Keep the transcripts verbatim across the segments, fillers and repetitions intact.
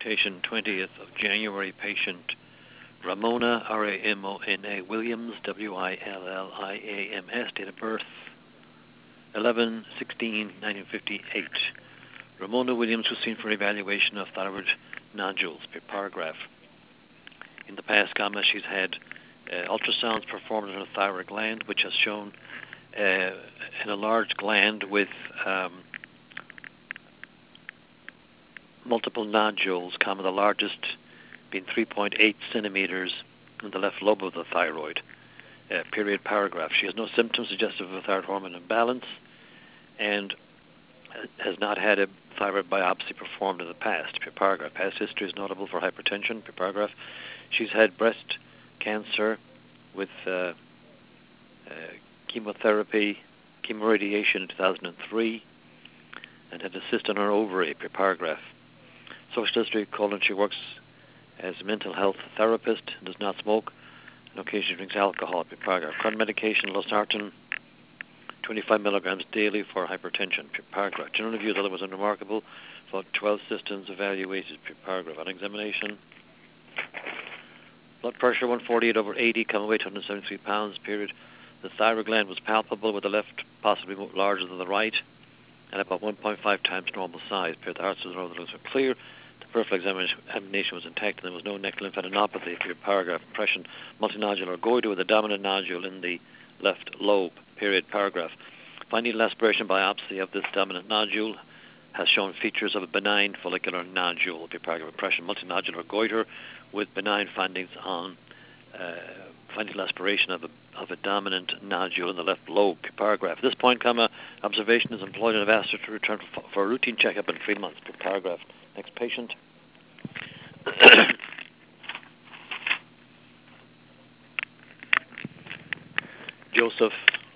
Dictation twentieth of January, patient Ramona, R A M O N A, Williams, W I L L I A M S, date of birth eleven sixteen nineteen fifty-eight. Ramona Williams was seen for evaluation of thyroid nodules per paragraph. In the past, comma, she's had uh, ultrasounds performed on a thyroid gland, which has shown uh, an enlarged gland with um, multiple nodules, comma, the largest being three point eight centimeters in the left lobe of the thyroid. Uh, period paragraph. She has no symptoms suggestive of a thyroid hormone imbalance and has not had a thyroid biopsy performed in the past. Per paragraph. Past history is notable for hypertension. Per paragraph. She's had breast cancer with uh, uh, chemotherapy, chemoradiation in two thousand three, and had a cyst on her ovary. Per paragraph. Social history: colon. She works as a mental health therapist and does not smoke, and occasionally drinks alcohol. Per paragraph. Current medication: losartan, twenty-five milligrams daily for hypertension. Per paragraph. General review: that was unremarkable. For twelve systems evaluated. Per paragraph. On examination: blood pressure one forty-eight over eighty, weight one hundred seventy-three pounds. Period. The thyroid gland was palpable, with the left possibly larger than the right, and about one point five times normal size. Period. The heart was were clear. The peripheral examination was intact, and there was no neck lymphadenopathy. Period. Paragraph. Impression: multinodular goiter with a dominant nodule in the left lobe. Period. Paragraph. Finding aspiration biopsy of this dominant nodule has shown features of a benign follicular nodule. Period. Paragraph. Impression: multinodular goiter with benign findings on uh, finding aspiration of a of a dominant nodule in the left lobe. Paragraph. At this point, comma, observation is employed, and I've asked her to return for, for a routine checkup in three months. Paragraph. Next patient. Joseph,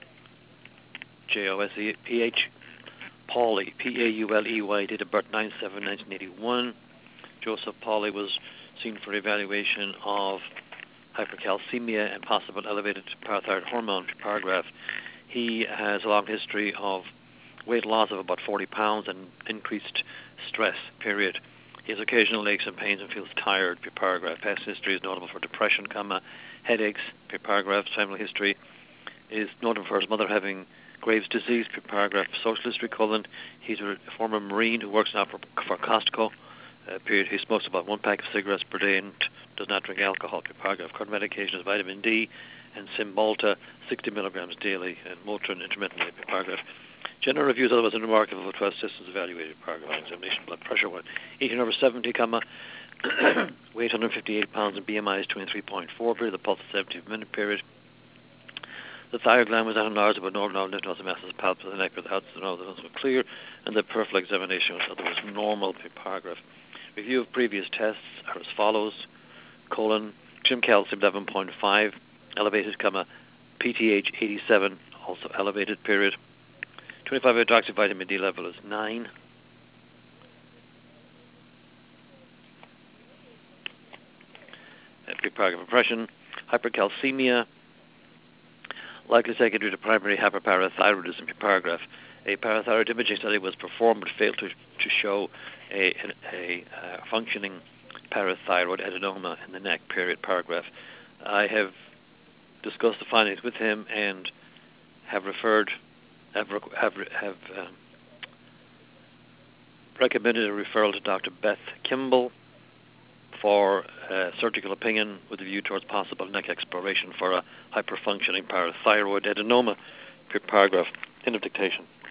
J O S E P H, Pauley, P A U L E Y, date of birth nine seven nineteen eighty-one. Joseph Pauley was seen for evaluation of hypercalcemia and possible elevated parathyroid hormone. Paragraph. He has a long history of weight loss of about forty pounds and increased stress. Period. He has occasional aches and pains and feels tired. Paragraph. Past history is notable for depression, comma, headaches. Paragraph. Family history is notable for his mother having Graves' disease. Paragraph. Social history: colon. He's a former Marine who works now for, for Costco. Uh, period. He smokes about one pack of cigarettes per day and does not drink alcohol. Paragraph. Current medication is vitamin D and Cymbalta, sixty milligrams daily, and Motrin intermittently. Paragraph. General reviews: otherwise unremarkable for twelve systems evaluated. Paragraph. Examination: blood pressure one eighteen over seventy, comma, weight one hundred fifty-eight pounds, and B M I is twenty-three point four. Period. The pulse is seventy minute period. The thyroid gland was not enlarged, but normal lymph nodes and masses palpable. The neck with the outside the nose were clear, and the peripheral examination was otherwise normal. Paragraph. Review of previous tests are as follows: colon, serum calcium eleven point five, elevated, comma, P T H eighty-seven, also elevated. Period. twenty-five hydroxyvitamin D level is nine. Paragraph. Impression: hypercalcemia, likely secondary to primary hyperparathyroidism. Paragraph. A parathyroid imaging study was performed but failed to, to show a, a, a uh, functioning parathyroid adenoma in the neck. Period. Paragraph. I have discussed the findings with him and have referred, have, have, have uh, recommended a referral to Doctor Beth Kimball for uh, surgical opinion with a view towards possible neck exploration for a hyperfunctioning parathyroid adenoma. Paragraph. End of dictation.